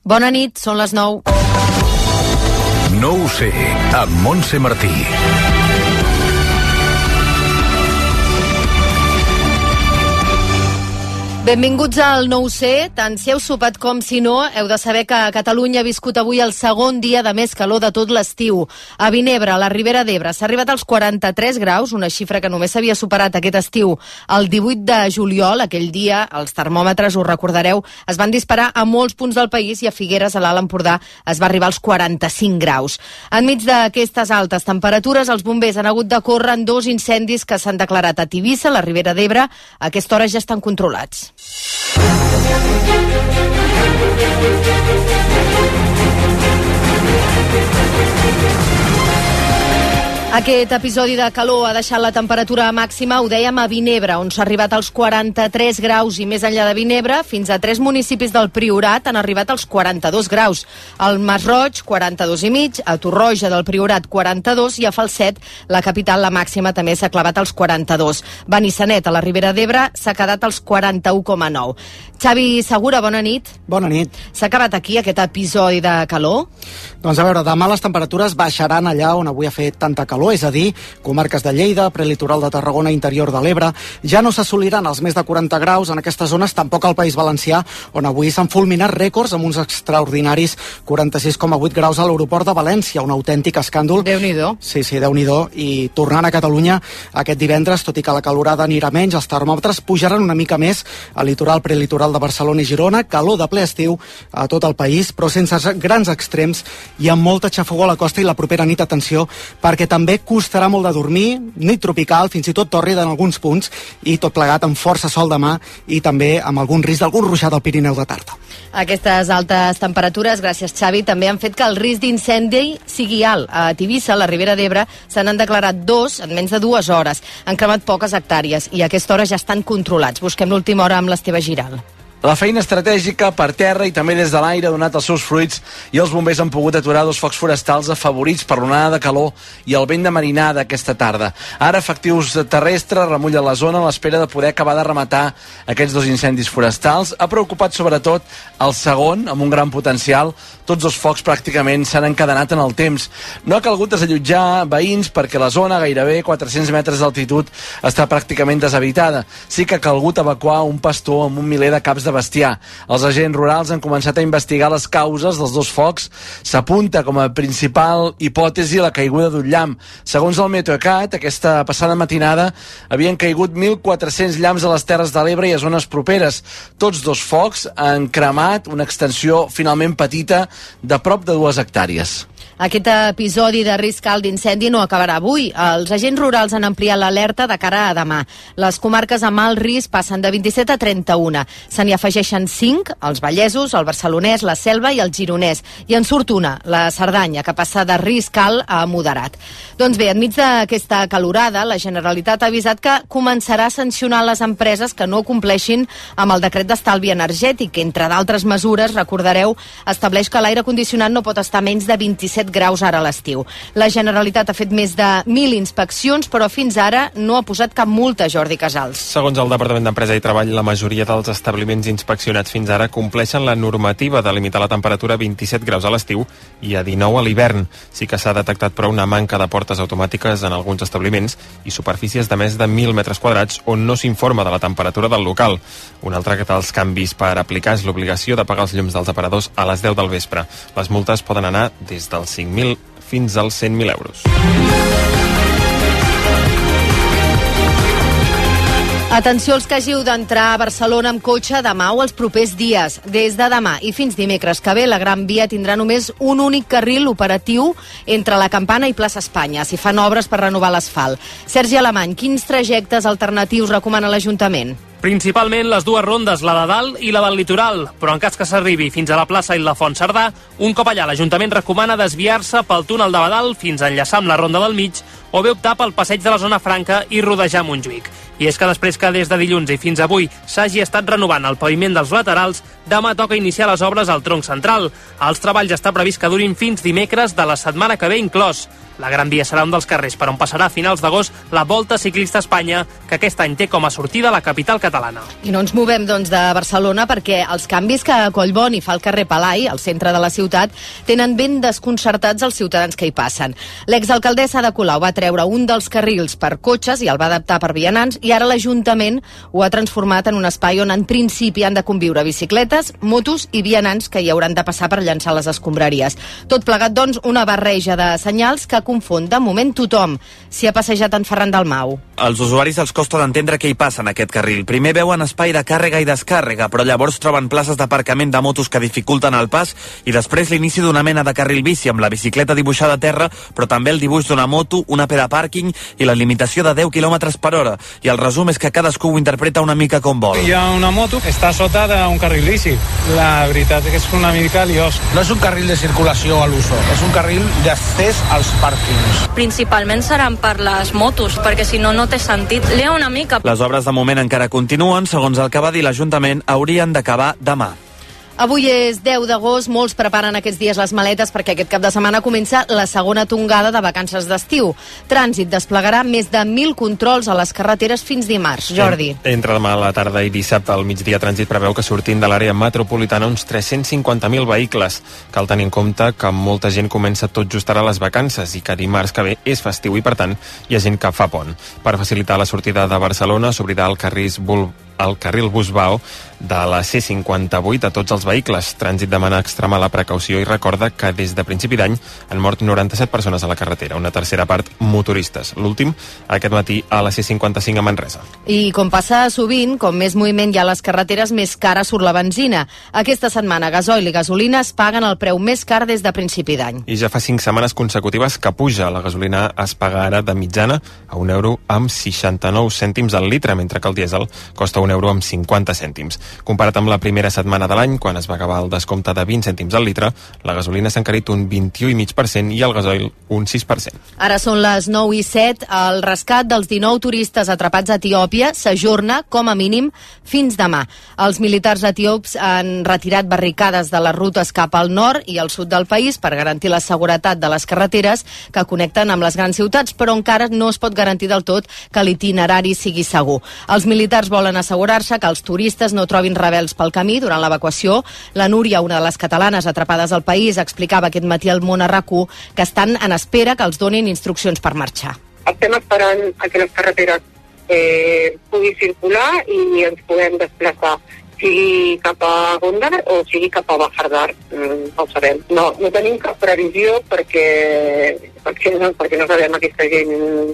Bona nit, són les 9. No ho sé, amb Montse Martí. Benvinguts al No ho sé, tant si heu sopat com si no, heu de saber que Catalunya ha viscut avui el segon dia de més calor de tot l'estiu. A Vinebre, a la Ribera d'Ebre, s'ha arribat als 43 graus, una xifra que només s'havia superat aquest estiu el 18 de juliol. Aquell dia, els termòmetres, us recordareu, es van disparar a molts punts del país i a Figueres, a l'Alt Empordà, es va arribar als 45 graus. Enmig d'aquestes altes temperatures, els bombers han hagut de córrer en 2 incendis que s'han declarat a Tivissa, a la Ribera d'Ebre. A aquesta hora ja estan controlats. Aquest episodi de calor ha deixat la temperatura màxima, ho dèiem, a Vinebre, on s'ha arribat als 43 graus, i més enllà de Vinebre, fins a 3 municipis del Priorat han arribat als 42 graus. Al Masroig, 42,5, a Torroja del Priorat, 42, i a Falset, la capital, la màxima, també s'ha clavat als 42. Benissanet, a la Ribera d'Ebre, s'ha quedat als 41,9. Xavi Segura, bona nit. Bona nit. S'ha acabat aquí aquest episodi de calor? Doncs a veure, demà les temperatures baixaran allà on avui ha fet tanta calor, és a dir, comarques de Lleida, prelitoral de Tarragona, interior de l'Ebre. Ja no s'assoliran els més de 40 graus en aquestes zones, tampoc al País Valencià, on avui s'han fulminat rècords amb uns extraordinaris 46,8 graus a l'aeroport de València, un autèntic escàndol. Déu-n'hi-do. Sí, Déu-n'hi-do. I tornant a Catalunya aquest divendres, tot i que la calorada anirà menys, els termòmetres pujaran una mica més al litoral, prelitoral de Barcelona i Girona, calor de ple estiu a tot el país, però sense grans extrems i amb molta xafogó a la costa. I la propera nit, atenció, perquè també costarà molt de dormir, nit tropical, fins i tot tòrrida en alguns punts, i tot plegat amb força sol demà i també amb algun risc d'algun ruixat al Pirineu de tarda. Aquestes altes temperatures, gràcies Xavi, també han fet que el risc d'incendi sigui alt. A Tivissa, a la Ribera d'Ebre, se n'han declarat 2 en menys de 2 hores. Han cremat poques hectàrees i a aquesta hora ja estan controlats. Busquem l'última hora amb l'Esteve Giral. La feina estratègica per terra i també des de l'aire ha donat els seus fruits i els bombers han pogut aturar 2 focs forestals afavorits per l'onada de calor i el vent de marinada aquesta tarda. Ara efectius terrestres remullen la zona a l'espera de poder acabar de rematar aquests 2 incendis forestals. Ha preocupat sobretot el segon, amb un gran potencial. Tots 2 focs pràcticament s'han encadenat en el temps. No ha calgut desallotjar veïns perquè la zona, gairebé 400 metres d'altitud, està pràcticament deshabitada. Sí que ha calgut evacuar un pastor amb un miler de caps de bestiar. Els agents rurals han començat a investigar les causes dels 2 focs. S'apunta com a principal hipòtesi la caiguda d'un llamp. Segons el Meteocat, aquesta passada matinada havien caigut 1.400 llamps a les Terres de l'Ebre i a zones properes. Tots 2 focs han cremat una extensió finalment petita de prop de 2 hectàrees. Aquest episodi de risc alt d'incendi no acabarà avui. Els agents rurals han ampliat l'alerta de cara a demà. Les comarques amb alt risc passen de 27 a 31. Se n'hi afegeixen 5, els vallesos, el barcelonès, la Selva i el gironès. I en surt una, la Cerdanya, que passa de risc alt a moderat. Doncs bé, enmig d'aquesta calorada, la Generalitat ha avisat que començarà a sancionar les empreses que no compleixin amb el decret d'estalvi energètic, que, entre d'altres mesures, recordareu, estableix que l'aire condicionat no pot estar menys de 27 graus ara a l'estiu. La Generalitat ha fet més de 1.000 inspeccions, però fins ara no ha posat cap multa, Jordi Casals. Segons el Departament d'Empresa i Treball, la majoria dels establiments inspeccionats fins ara compleixen la normativa de limitar la temperatura a 27 graus a l'estiu i a 19 a l'hivern. Sí que s'ha detectat, però, una manca de portes automàtiques en alguns establiments i superfícies de més de 1.000 metres quadrats on no s'informa de la temperatura del local. Un altre dels canvis per aplicar és l'obligació de pagar els llums dels aparadors a les 10 del vespre. Les multes poden anar des dels 5.000 fins als 100.000 euros. Atenció als que hàgiu d'entrar a Barcelona amb cotxe demà o els propers dies. Des de demà i fins dimecres que ve, la Gran Via tindrà només un únic carril operatiu entre la Campana i Plaça Espanya. S'hi fan obres per renovar l'asfalt. Sergi Alemany, quins trajectes alternatius recomana l'Ajuntament? Principalment les 2 rondes, la de dalt i la del litoral, però en cas que s'arribi fins a la plaça i la Font Cerdà, un cop allà l'Ajuntament recomana desviar-se pel túnel de Badal fins a enllaçar amb la ronda del mig o bé optar pel passeig de la Zona Franca i rodejar Montjuïc. I és que després que des de dilluns i fins avui s'hagi estat renovant el paviment dels laterals, demà toca iniciar les obres al tronc central. Els treballs està previst que durin fins dimecres de la setmana que ve inclòs. La Gran Via serà un dels carrers per on passarà a finals d'agost la Volta Ciclista a Espanya, que aquest any té com a sortida la capital catalana. I no ens movem, doncs, de Barcelona perquè els canvis que Collboni fa al carrer Palai, al centre de la ciutat, tenen ben desconcertats els ciutadans que hi passen. L'exalcaldessa de Colau va treure un dels carrils per cotxes i el va adaptar per vianants, i ara l'Ajuntament ho ha transformat en un espai on en principi han de conviure bicicletes, motos i vianants que hi hauran de passar per llançar les escombraries. Tot plegat, doncs, una barreja de senyals que confon de moment tothom. S'hi ha passejat en Ferran Dalmau. Als usuaris els costa d'entendre què hi passa en aquest carril. Primer veuen espai de càrrega i descàrrega, però llavors troben places d'aparcament de motos que dificulten el pas, i després l'inici d'una mena de carril bici amb la bicicleta dibuixada a terra, però també el dibuix d'una moto, una P de pàrquing i la limitació de 10 km per hora. I el resum és que cadascú ho interpreta una mica com vol. Hi ha una moto que està sota d'un carril bici. La veritat és que és una mica liós. No és un carril de circulació a l'uso, és un carril d'accés als pàrquings. Principalment seran per les motos, perquè si no, no té sentit. Lea una mica. Les obres de moment encara continuen. Segons el que va dir l'Ajuntament, haurien d'acabar demà. Avui és 10 d'agost, molts preparen aquests dies les maletes perquè aquest cap de setmana comença la segona tongada de vacances d'estiu. Trànsit desplegarà més de 1.000 controls a les carreteres fins dimarts. Jordi. Entre demà a la tarda i dissabte al migdia, Trànsit preveu que sortin de l'àrea metropolitana uns 350.000 vehicles. Cal tenir en compte que molta gent comença tot just ara les vacances i que dimarts que ve és festiu i, per tant, hi ha gent que fa pont. Per facilitar la sortida de Barcelona s'obrirà el carril Busbao de la C58 a tots els vehicles. Trànsit demana extremar la precaució i recorda que des de principi d'any han mort 97 persones a la carretera, una tercera part motoristes. L'últim, aquest matí, a la C55 a Manresa. I com passa sovint, com més moviment hi ha a les carreteres, més cara surt la benzina. Aquesta setmana, gasoil i gasolina es paguen el preu més car des de principi d'any. I ja fa 5 setmanes consecutives que puja. La gasolina es paga ara de mitjana a €1,69 al litre, mentre que el dièsel costa €1,50. Comparat amb la primera setmana de l'any, quan es va acabar el descompte de 20 cèntims al litre, la gasolina s'ha encarit un 21,5% i el gasoil un 6%. Ara són les 9:07. El rescat dels 19 turistes atrapats a Etiòpia s'ajorna, com a mínim, fins demà. Els militars etíops han retirat barricades de les rutes cap al nord i al sud del país per garantir la seguretat de les carreteres que connecten amb les grans ciutats, però encara no es pot garantir del tot que l'itinerari sigui segur. Els militars volen assegurar-se que els turistes no trobin rebels pel camí durant l'evacuació. La Núria, una de les catalanes atrapades al país, explicava aquest matí al Món a RAC1 que estan en espera que els donin instruccions per marxar. Estem esperant a que les carreteres pugui circular i ens puguem desplaçar, sigui cap a Gondar o sigui cap a Bahardar, no ho sabem. No tenim cap previsió perquè no sabem aquesta gent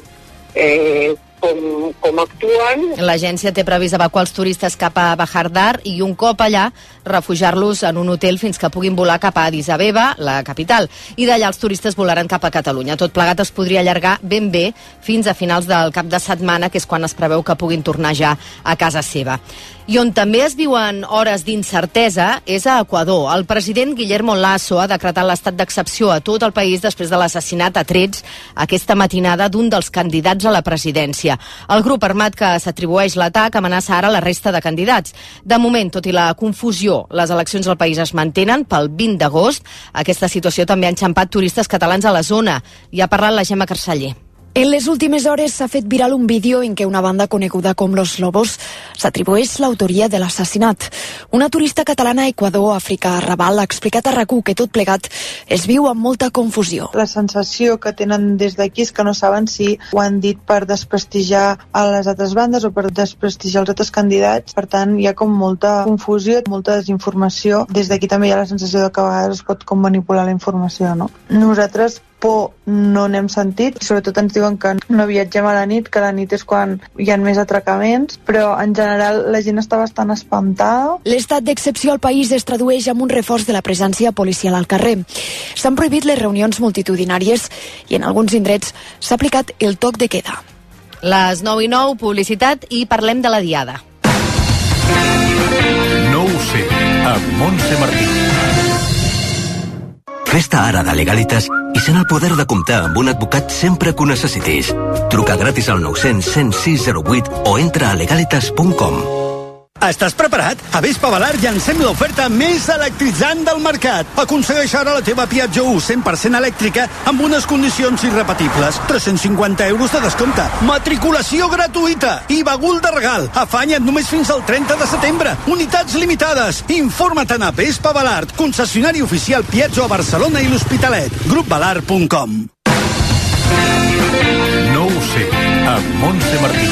com actuen. L'agència té previst evacuar els turistes cap a Bahardar i un cop allà refugiar-los en un hotel fins que puguin volar cap a Addis Abeba, la capital. I d'allà els turistes volaran cap a Catalunya. Tot plegat es podria allargar ben bé fins a finals del cap de setmana, que és quan es preveu que puguin tornar ja a casa seva. I on també es viuen hores d'incertesa és a Equador. El president Guillermo Lasso ha decretat l'estat d'excepció a tot el país després de l'assassinat a trets aquesta matinada d'un dels candidats a la presidència. El grup armat que s'atribueix l'atac amenaça ara la resta de candidats. De moment, tot i la confusió, les eleccions al país es mantenen pel 20 d'agost. Aquesta situació també ha enxampat turistes catalans a la zona. I ha parlat la Gemma Carceller. En les últimes hores s'ha fet viral un vídeo en què una banda coneguda com Los Lobos s'atribueix l'autoria de l'assassinat. Una turista catalana a Equador, Àfrica, Raval, ha explicat a RAC1 que tot plegat es viu amb molta confusió. La sensació que tenen des d'aquí és que no saben si ho han dit per desprestigiar a les altres bandes o per desprestigiar els altres candidats. Per tant, hi ha com molta confusió, molta desinformació. Des d'aquí també hi ha la sensació que a vegades es pot com manipular la informació, no? Nosaltres por no n'hem sentit, sobretot ens diuen que no viatgem a la nit, que la nit és quan hi ha més atracaments, però en general la gent està bastant espantada. L'estat d'excepció al país es tradueix amb un reforç de la presència policial al carrer. S'han prohibit les reunions multitudinàries i en alguns indrets s'ha aplicat el toc de queda. Les 9:09, publicitat, i parlem de la Diada. No ho sé, amb Montse Martí. Festa ara de Legalitas i sent el poder de comptar amb un advocat sempre que ho necessitis. Truca gratis al 900 106 08 o entra a legalitas.com. Estàs preparat? A Vespa Valar llancem l'oferta més electritzant del mercat. Aconsegueix ara la teva Piaggio 100% elèctrica amb unes condicions irrepetibles. 350 euros de descompte, matriculació gratuïta i bagul de regal. Afanya't només fins al 30 de setembre. Unitats limitades. Informa't a Vespa Valar, concessionari oficial Piaggio a Barcelona i l'Hospitalet. Grupvalar.com. No ho sé, amb Montse Martí.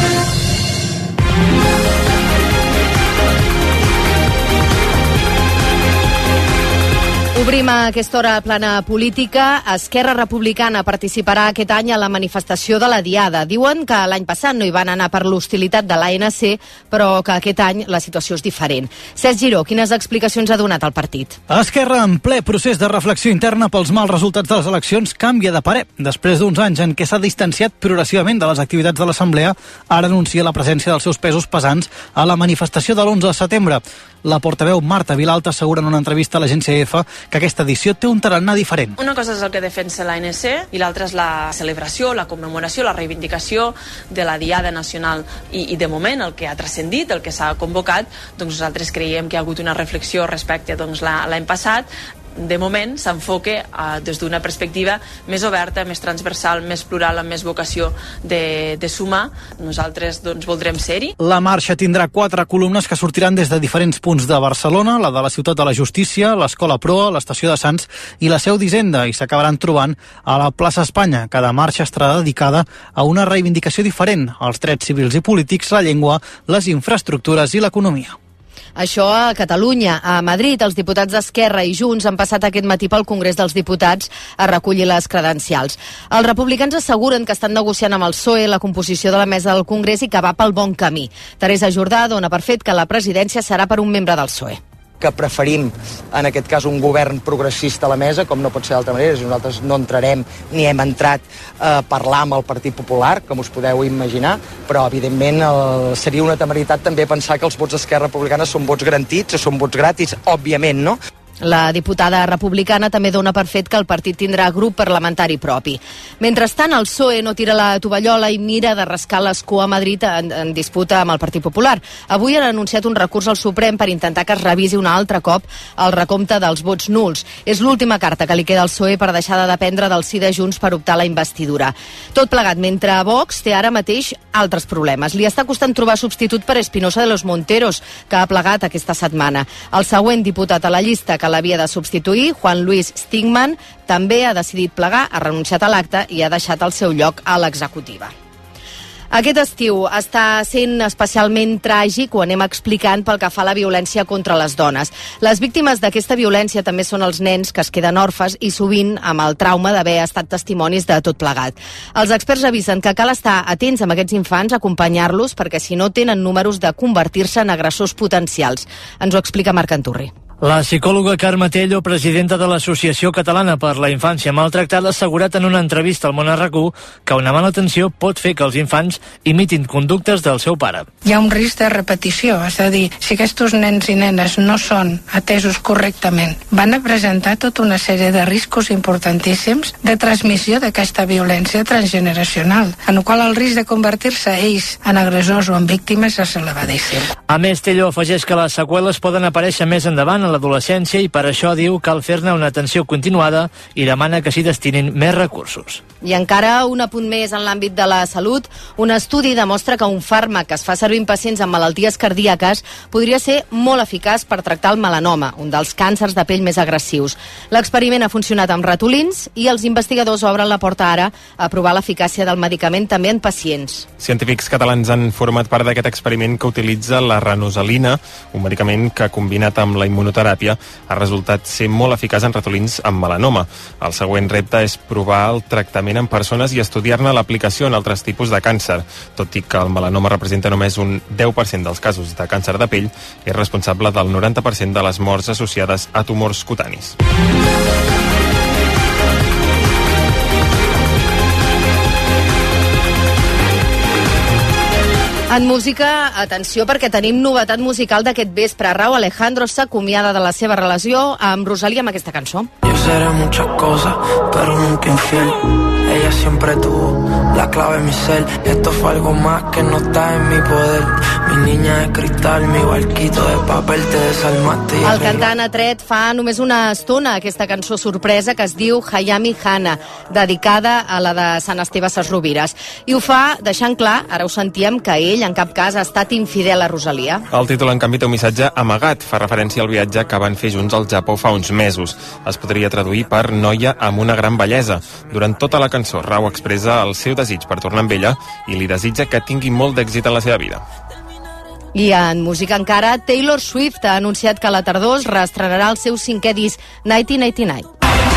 Obrim a aquesta hora plana política. Esquerra Republicana participarà aquest any a la manifestació de la Diada. Diuen que l'any passat no hi van anar per l'hostilitat de l'ANC, però que aquest any la situació és diferent. Cesc Giró, quines explicacions ha donat el partit? Esquerra, en ple procés de reflexió interna pels mals resultats de les eleccions, canvia de parer. Després d'uns anys en què s'ha distanciat progressivament de les activitats de l'Assemblea, ara anuncia la presència dels seus pesos pesants a la manifestació de l'11 de setembre. La portaveu Marta Vilalta assegura en una entrevista a l'agència EFE que aquesta edició té un tarannà diferent. Una cosa és el que defensa l'ANC i l'altra és la celebració, la commemoració, la reivindicació de la Diada Nacional i de moment el que ha transcendit, el que s'ha convocat, doncs nosaltres creiem que hi ha hagut una reflexió respecte l'any passat. De moment s'enfoca des d'una perspectiva més oberta, més transversal, més plural, amb més vocació de sumar. Nosaltres voldrem ser-hi. La marxa tindrà 4 columnes que sortiran des de diferents punts de Barcelona, la de la Ciutat de la Justícia, l'Escola Proa, l'Estació de Sants i la Seu d'Hisenda, i s'acabaran trobant a la plaça Espanya. Cada marxa estarà dedicada a una reivindicació diferent, als drets civils i polítics, la llengua, les infraestructures i l'economia. Això a Catalunya. A Madrid, els diputats d'Esquerra i Junts han passat aquest matí pel Congrés dels Diputats a recollir les credencials. Els republicans asseguren que estan negociant amb el PSOE la composició de la mesa del Congrés i que va pel bon camí. Teresa Jordà dona per fet que la presidència serà per un membre del PSOE. Que preferim, en aquest cas, un govern progressista a la mesa, com no pot ser d'altra manera. Nosaltres no entrarem ni hem entrat a parlar amb el Partit Popular, com us podeu imaginar, però, evidentment, seria una temeritat també pensar que els vots d'Esquerra Republicana són vots garantits o són vots gratis, òbviament, no? La diputada republicana també dona per fet que el partit tindrà grup parlamentari propi. Mentrestant, el PSOE no tira la tovallola i mira de rascar l'escó a Madrid en disputa amb el Partit Popular. Avui han anunciat un recurs al Suprem per intentar que es revisi un altre cop el recompte dels vots nuls. És l'última carta que li queda al PSOE per deixar de dependre del sí de Junts per optar a la investidura. Tot plegat, mentre Vox té ara mateix altres problemes. Li està costant trobar substitut per Espinosa de los Monteros, que ha plegat aquesta setmana. El següent diputat a la llista que l'havia de substituir, Juan Luis Stigman, també ha decidit plegar, ha renunciat a l'acte i ha deixat el seu lloc a l'executiva. Aquest estiu està sent especialment tràgic, ho anem explicant pel que fa a la violència contra les dones. Les víctimes d'aquesta violència també són els nens que es queden orfes i sovint amb el trauma d'haver estat testimonis de tot plegat. Els experts avisen que cal estar atents amb aquests infants, acompanyar-los, perquè si no tenen números de convertir-se en agressors potencials. Ens ho explica Marc Anturri. La psicòloga Carme Tello, presidenta de l'Associació Catalana per la Infància Maltractada, ha assegurat en una entrevista al Món RQ que una mala atenció pot fer que els infants imitin conductes del seu pare. Hi ha un risc de repetició, és a dir, si aquests nens i nenes no són atesos correctament, van a presentar tota una sèrie de riscos importantíssims de transmissió d'aquesta violència transgeneracional, en el qual el risc de convertir-se ells en agressors o en víctimes és elevadíssim. A més, Tello afegeix que les seqüeles poden aparèixer més endavant a l'adolescència i per això diu cal fer-ne una atenció continuada i demana que s'hi destinin més recursos. I encara un apunt més en l'àmbit de la salut. Un estudi demostra que un fàrmac que es fa servir en pacients amb malalties cardíaques podria ser molt eficaç per tractar el melanoma, un dels càncers de pell més agressius. L'experiment ha funcionat amb ratolins i els investigadors obren la porta ara a provar l'eficàcia del medicament també en pacients. Científics catalans han format part d'aquest experiment que utilitza la ranosalina, un medicament que combinat amb la immunoteràpia ha resultat ser molt eficaç en ratolins amb melanoma. El següent repte és provar el tractament en persones i estudiar-ne l'aplicació en altres tipus de càncer. Tot i que el melanoma representa només un 10% dels casos de càncer de pell, és responsable del 90% de les morts associades a tumors cutanis. En música, atenció, perquè tenim novetat musical d'aquest vespre. Rauw Alejandro s'acomiada de la seva relació amb Rosalía amb aquesta cançó. Yo seré muchas cosas, pero nunca infiel. Ella siempre tuvo la clave en mi ser. Esto fue algo más que no está en mi poder. Mi niña de cristal, mi barquito de papel, te desarmaste. El cantant ha tret fa només una estona aquesta cançó sorpresa que es diu Hayami Hana, dedicada a la de Sant Esteve Sesrovires. I ho fa deixant clar, ara ho sentíem, que ell en cap cas ha estat infidel a Rosalía. El títol, en canvi, té un missatge amagat. Fa referència al viatge que van fer junts al Japó fa uns mesos. Es podria traduir per noia amb una gran bellesa. Durant tota la cançó, Rauw expressa el seu desig per tornar amb ella i li desitja que tingui molt d'èxit en la seva vida. I en música encara, Taylor Swift ha anunciat que a la tardor es reestrenarà el seu 5è disc, 1989.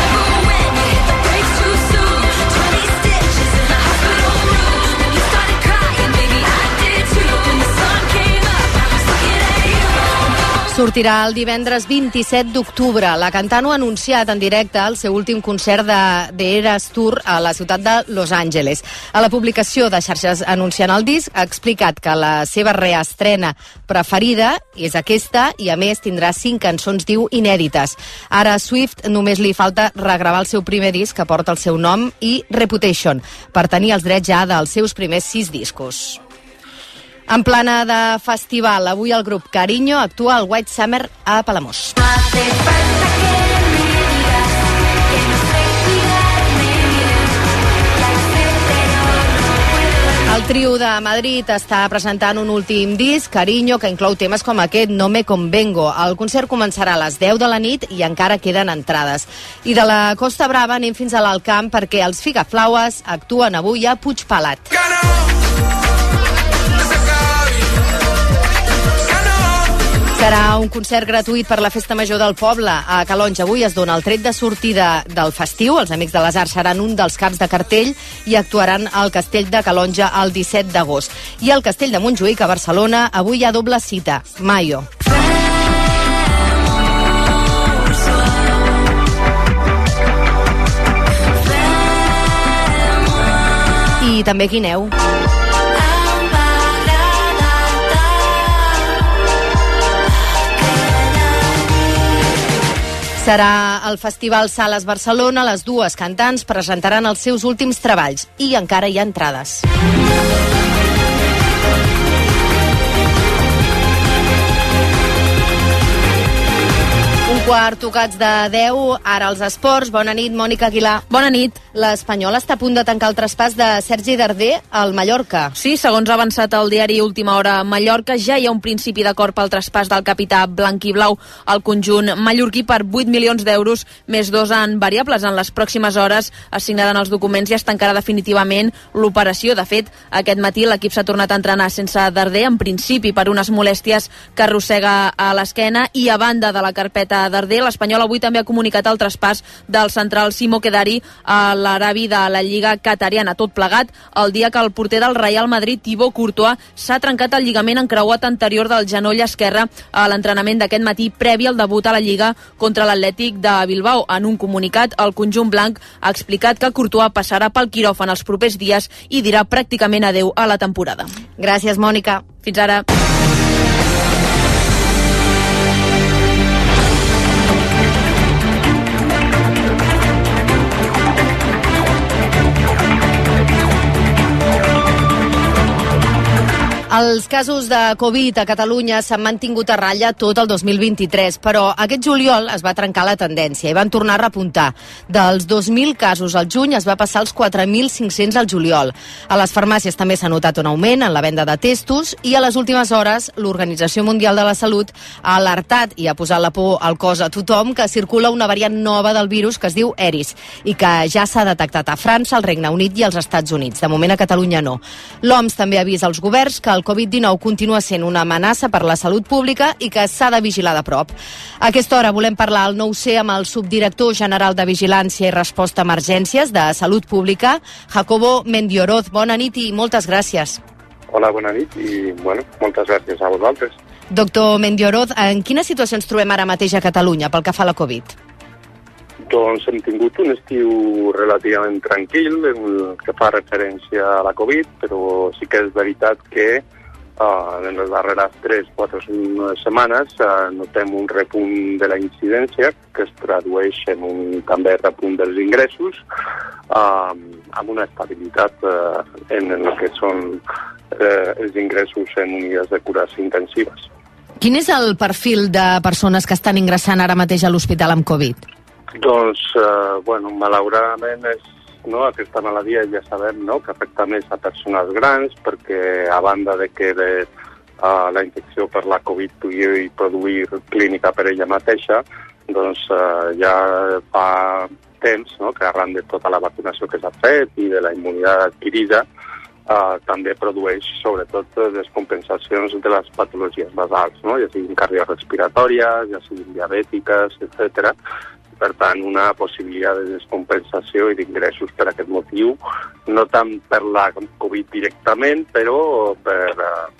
Sortirà el divendres 27 d'octubre. La cantant ho ha anunciat en directe al seu últim concert de Eras Tour a la ciutat de Los Angeles. A la publicació de xarxes anunciant el disc ha explicat que la seva reestrena preferida és aquesta i, a més, tindrà 5 cançons, diu, inèdites. Ara a Swift només li falta regravar el seu primer disc, que porta el seu nom, i Reputation, per tenir els drets ja dels seus primers 6 discos. En plana de festival, avui el grup Carinyo actua al White Summer a Palamós. El trio de Madrid està presentant un últim disc, Carinyo, que inclou temes com aquest, No me convengo. El concert començarà a les 10 de la nit i encara queden entrades. I de la Costa Brava anem fins a l'Alt Camp perquè els Figaflaues actuen avui a Puigpelat. Serà un concert gratuït per la Festa Major del Poble a Calonge. Avui es dona el tret de sortida del festiu. Els Amics de les Arts seran un dels caps de cartell i actuaran al Castell de Calonge el 17 d'agost. I al Castell de Montjuïc, a Barcelona, avui hi ha doble cita. Mayo. I també Guineu. Serà el Festival Sales Barcelona. Les dues cantants presentaran els seus últims treballs i encara hi ha entrades. Un quart tocats de 10, ara els esports. Bona nit, Mònica Aguilar. Bona nit. L'Espanyol està a punt de tancar el traspàs de Sergi Darder al Mallorca. Sí, segons ha avançat el diari Última Hora Mallorca, ja hi ha un principi d'acord pel traspàs del capità blanc-i-blau al conjunt mallorquí per 8 milions d'euros, més 2 en variables. En les pròximes hores es signaran els documents i es tancarà definitivament l'operació. De fet, aquest matí l'equip s'ha tornat a entrenar sense Darder, en principi per unes molèsties que arrossega a l'esquena, i a banda de la carpeta Darder, l'Espanyol avui també ha comunicat el traspàs del central Simo Khedari a l'arabi de la Lliga Qatariana. Tot plegat el dia que el porter del Real Madrid, Thibaut Courtois, s'ha trencat el lligament encreuat anterior del genoll esquerre a l'entrenament d'aquest matí previ al debut a la Lliga contra l'Atlètic de Bilbao. En un comunicat, el conjunt blanc ha explicat que Courtois passarà pel quiròfan els propers dies i dirà pràcticament adeu a la temporada. Gràcies, Mònica. Fins ara. Els casos de Covid a Catalunya s'han mantingut a ratlla tot el 2023, però aquest juliol es va trencar la tendència i van tornar a repuntar. Dels 2.000 casos al juny es va passar als 4.500 al juliol. A les farmàcies també s'ha notat un augment en la venda de testos i a les últimes hores l'Organització Mundial de la Salut ha alertat i ha posat la por al cos a tothom que circula una variant nova del virus que es diu Eris i que ja s'ha detectat a França, al Regne Unit i als Estats Units. De moment a Catalunya no. L'OMS també avisa als governs que el Covid-19 continua sent una amenaça per la salut pública i que s'ha de vigilar de prop. A aquesta hora volem parlar al 9C amb el subdirector general de Vigilància i Resposta a Emergències de Salut Pública, Jacobo Mendioroz. Bona nit i moltes gràcies. Hola, bona nit i, moltes gràcies a vosaltres. Doctor Mendioroz, en quina situació ens trobem ara mateix a Catalunya pel que fa a la Covid? Doncs hem tingut un estiu relativament tranquil en el que fa referència a la Covid, però sí que és veritat que en les darreres 3-4 setmanes notem un repunt de la incidència que es tradueix en un també repunt dels ingressos amb una estabilitat en el que són els ingressos en unitats de cures intensives. Quin és el perfil de persones que estan ingressant ara mateix a l'hospital amb Covid? Doncs, malauradament aquesta malaltia ja sabem que afecta més a persones grans perquè a banda de que la infecció per la Covid pugui produir clínica per ella mateixa, doncs ja fa temps que arran de tota la vacunació que s'ha fet i de la immunitat adquirida també produeix sobretot descompensacions de les patologies basals, ja siguin cardiorrespiratòries, ja siguin diabètiques, etc. Per tant, una possibilitat de descompensació i d'ingressos per aquest motiu, no tant per la Covid directament, però per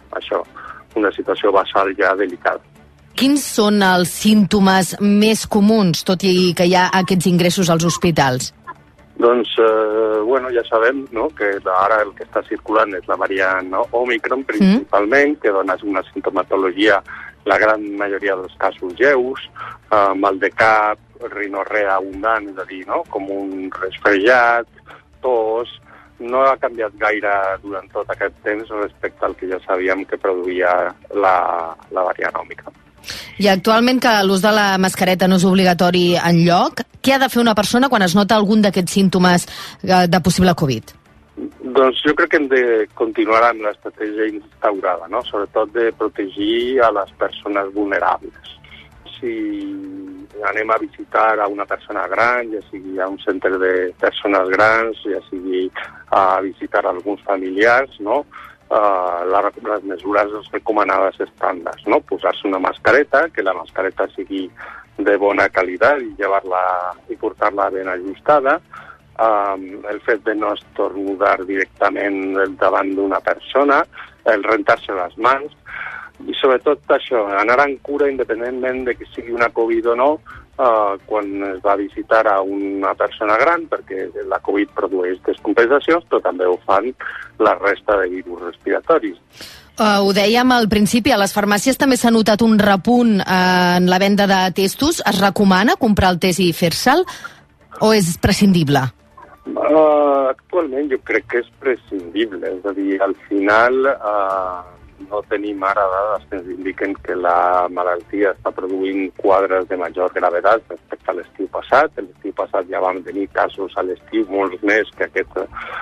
una situació basal ja delicada. Quins són els símptomes més comuns, tot i que hi ha aquests ingressos als hospitals? Doncs, ja sabem que ara el que està circulant és la variant Omicron, principalment, que dona una sintomatologia, la gran majoria dels casos lleus, mal de cap, rinorrea abundant, és a dir, com un resfriat, tos. No ha canviat gaire durant tot aquest temps respecte al que ja sabíem que produïa la variant Omicron. I actualment que l'ús de la mascareta no és obligatori enlloc, què ha de fer una persona quan es nota algun d'aquests símptomes de possible Covid? Doncs jo crec que hem de continuar amb l'estratègia instaurada, sobretot de protegir a les persones vulnerables. Si anem a visitar a una persona gran, ja sigui a un centre de persones grans, ja sigui a visitar alguns familiars, les mesures recomanades estàndards, posar-se una mascareta, que la mascareta sigui de bona qualitat i llevar-la i portar-la ben ajustada, el fet de no estornudar directament davant d'una persona, el rentar-se les mans, i sobretot això, anar en cura independentment de que sigui una Covid o no, quan es va visitar a una persona gran, perquè la Covid produeix descompensacions, però també ho fan la resta de virus respiratoris. Ho dèiem al principi, a les farmàcies també s'ha notat un repunt en la venda de testos. Es recomana comprar el test i fer-se'l o és prescindible? Actualment jo crec que és prescindible, és a dir, al final no tenim ara dades que ens indiquen que la malaltia està produint quadres de major gravetat respecte a l'estiu passat. L'estiu passat ja vam tenir casos a l'estiu, molts més que aquest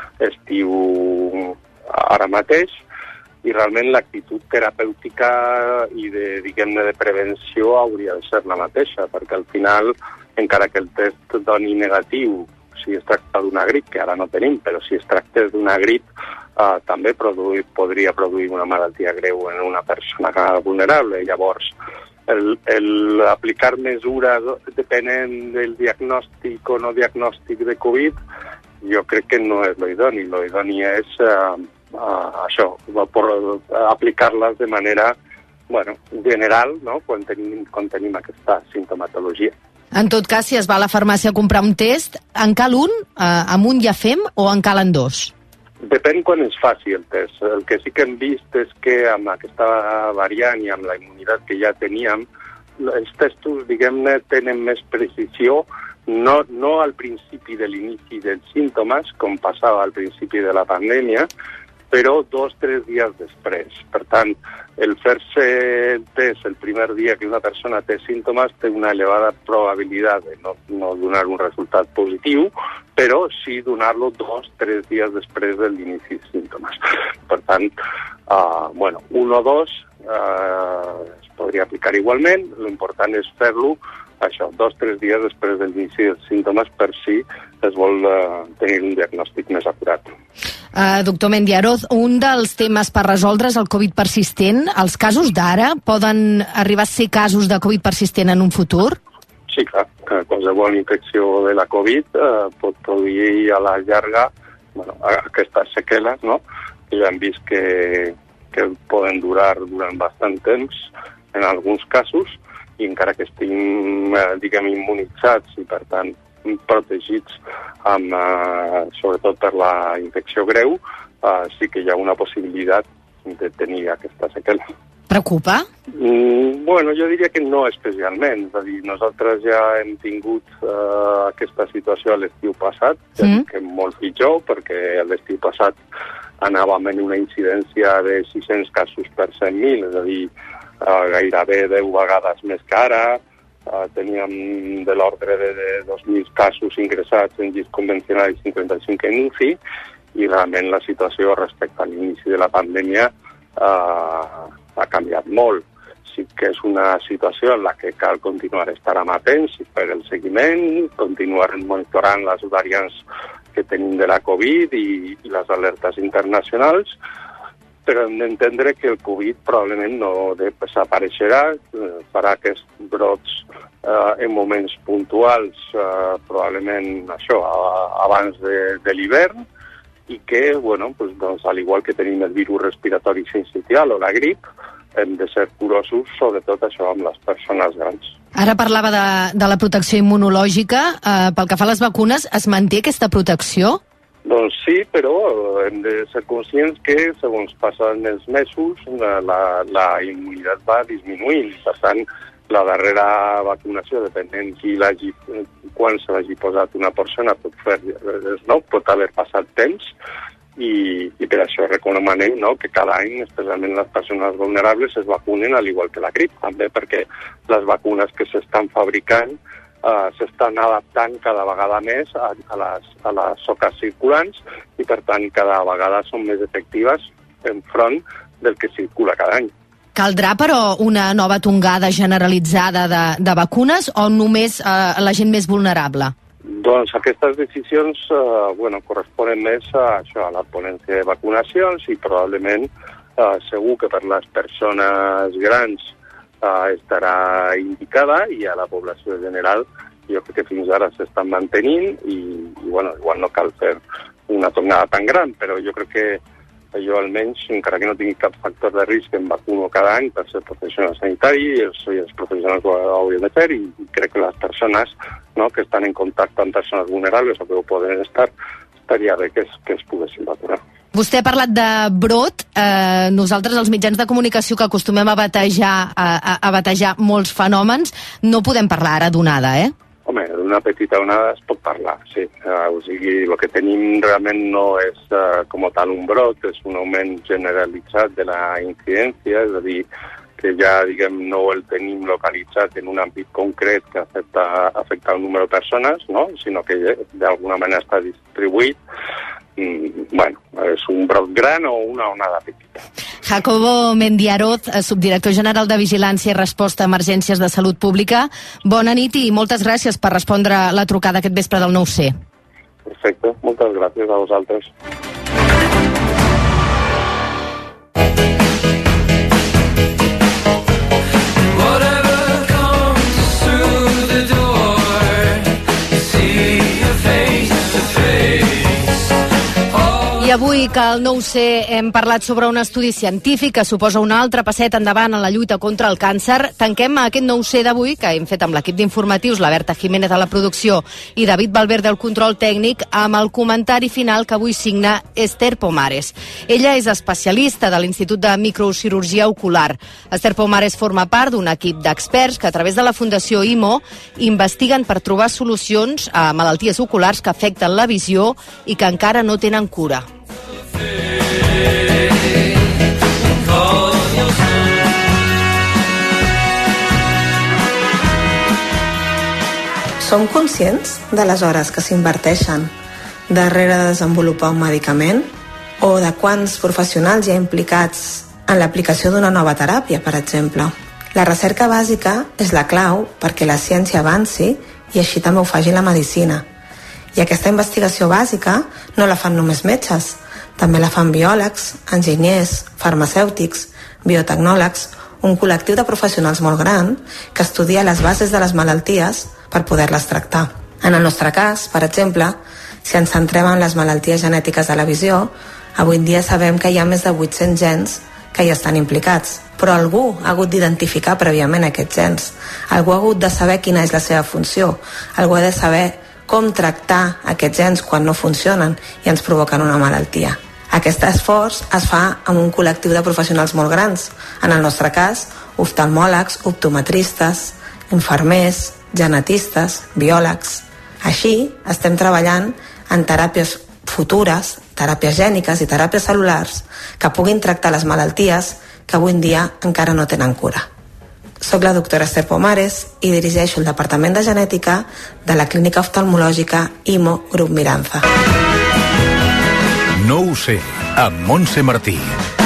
estiu ara mateix, i realment l'actitud terapèutica i de prevenció hauria de ser la mateixa, perquè al final, encara que el test doni negatiu, si es tracta d'una grip, que ara no tenim, però si es tracta d'una grip, també podria produir una malaltia greu en una persona vulnerable. Llavors, aplicar mesures depenent del diagnòstic o no diagnòstic de Covid, jo crec que no és l'idoni. L'idoni és aplicar-les de manera general, quan tenim aquesta sintomatologia. En tot cas, si es va a la farmàcia a comprar un test, en cal un? Amb un ja fem o en calen dos? Depèn quan es faci el test. El que sí que hem vist és que amb aquesta variant i amb la immunitat que ja teníem, els testos, diguem-ne, tenen més precisió, no al principi de l'inici dels símptomes, com passava al principi de la pandèmia, però 2-3 dies després. Per tant, el fer-se el test el primer dia que una persona té símptomes té una elevada probabilitat de no donar un resultat positiu, però sí donar-lo 2-3 dies després de l'inici de símptomes. Per tant, 1 o 2 es podria aplicar igualment, l'important és fer-lo 2-3 dies després de l'inici dels símptomes per si es vol tenir un diagnòstic més acurat. Doctor Mendiaroz, un dels temes per resoldre és el Covid persistent. Els casos d'ara poden arribar a ser casos de Covid persistent en un futur? Sí, clar, que qualsevol infecció de la Covid pot produir a la llarga aquestes seqüeles, que ja hem vist que poden durar durant bastant temps en alguns casos, i encara que estiguin, immunitzats i, per tant, protegits sobretot per la infecció greu, sí que hi ha una possibilitat de tenir aquesta seqüela. Preocupa? Bueno, jo diria que no especialment. És a dir, nosaltres ja hem tingut aquesta situació a l'estiu passat, que molt pitjor, perquè l'estiu passat anàvem en una incidència de 600 casos per 100.000, és a dir, gairebé 10 vegades més que ara. Teníem de l'ordre de 2.000 casos ingressats en llit convencional i 55 en UCI, i realment la situació respecte a l'inici de la pandèmia ha canviat molt. Sí que és una situació en la que cal continuar estar amatents i fer el seguiment, continuar monitorant les variants que tenim de la Covid i les alertes internacionals, però hem d'entendre que el Covid probablement no desapareixerà, farà aquests brots en moments puntuals, probablement això, abans de l'hivern, i que, bueno, doncs, al igual que tenim el virus respiratori sincitial o la grip, hem de ser curosos, sobretot això amb les persones grans. Ara parlava de la protecció immunològica. Pel que fa a les vacunes, es manté aquesta protecció? Doncs sí, però hem de ser conscients que, segons passen els mesos, la immunitat va disminuint. Per tant, la darrera vacunació, depenent quan se l'hagi posat una persona, pot haver passat temps, i per això recomanem que cada any, especialment les persones vulnerables, es vacunen al igual que la grip, també perquè les vacunes que s'estan fabricant s'estan adaptant cada vegada més a les soques circulants i, per tant, cada vegada són més efectives enfront del que circula cada any. Caldrà, però, una nova tongada generalitzada de vacunes o només la gent més vulnerable? Doncs aquestes decisions corresponen més a la ponència de vacunacions i probablement segur que per les persones grans estarà indicada i a la població general jo crec que fins ara s'estan mantenint i igual no cal fer una tornada tan gran, però jo crec que jo almenys, encara que no tingui cap factor de risc, em vacuno cada any per ser professional sanitari i els professionals ho haurien de fer i crec que les persones que estan en contacte amb persones vulnerables o que ho poden estar, estaria bé que es poguessin vacunar. Vostè ha parlat de brot. Nosaltres, els mitjans de comunicació que acostumem a batejar molts fenòmens, no podem parlar ara d'onada, Home, d'una petita onada es pot parlar, sí. O sigui, el que tenim realment no és com tal un brot, és un augment generalitzat de la incidència, és a dir, que ja, no el tenim localitzat en un àmbit concret que afecta un número de persones, sinó que d'alguna manera està distribuït. És un brot gran o una onada petita. Jacobo Mendiaroz, subdirector general de Vigilància i Resposta a Emergències de Salut Pública. Bona nit i moltes gràcies per respondre la trucada aquest vespre del 9C. Perfecte, moltes gràcies a vosaltres. I avui que al 9C hem parlat sobre un estudi científic que suposa un altre passet endavant en la lluita contra el càncer, tanquem aquest 9C d'avui, que hem fet amb l'equip d'informatius, la Berta Jiménez a la producció i David Valverde al control tècnic, amb el comentari final que avui signa Esther Pomares. Ella és especialista de l'Institut de Microcirurgia Ocular. Esther Pomares forma part d'un equip d'experts que a través de la Fundació IMO investiguen per trobar solucions a malalties oculars que afecten la visió i que encara no tenen cura. Som conscients de les hores que s'inverteixen darrere de desenvolupar un medicament o de quants professionals hi ha implicats en l'aplicació d'una nova teràpia, per exemple. La recerca bàsica és la clau perquè la ciència avanci i així també ho faci la medicina. I aquesta investigació bàsica no la fan només metges, també la fan biòlegs, enginyers, farmacèutics, biotecnòlegs, un col·lectiu de professionals molt gran que estudia les bases de les malalties per poder-les tractar. En el nostre cas, per exemple, si ens centrem en les malalties genètiques de la visió, avui en dia sabem que hi ha més de 800 gens que hi estan implicats, però algú ha hagut d'identificar prèviament aquests gens, algú ha hagut de saber quina és la seva funció, algú ha de saber com tractar aquests gens quan no funcionen i ens provoquen una malaltia. Aquest esforç es fa amb un col·lectiu de professionals molt grans, en el nostre cas, oftalmòlegs, optometristes, infermers, genetistes, biòlegs. Així, estem treballant en teràpies futures, teràpies gèniques i teràpies cel·lulars que puguin tractar les malalties que avui en dia encara no tenen cura. Soc la doctora Esther Pomares i dirigeixo el Departament de Genètica de la Clínica Oftalmològica IMO Grup Miranza. No ho sé, amb Montse Martí.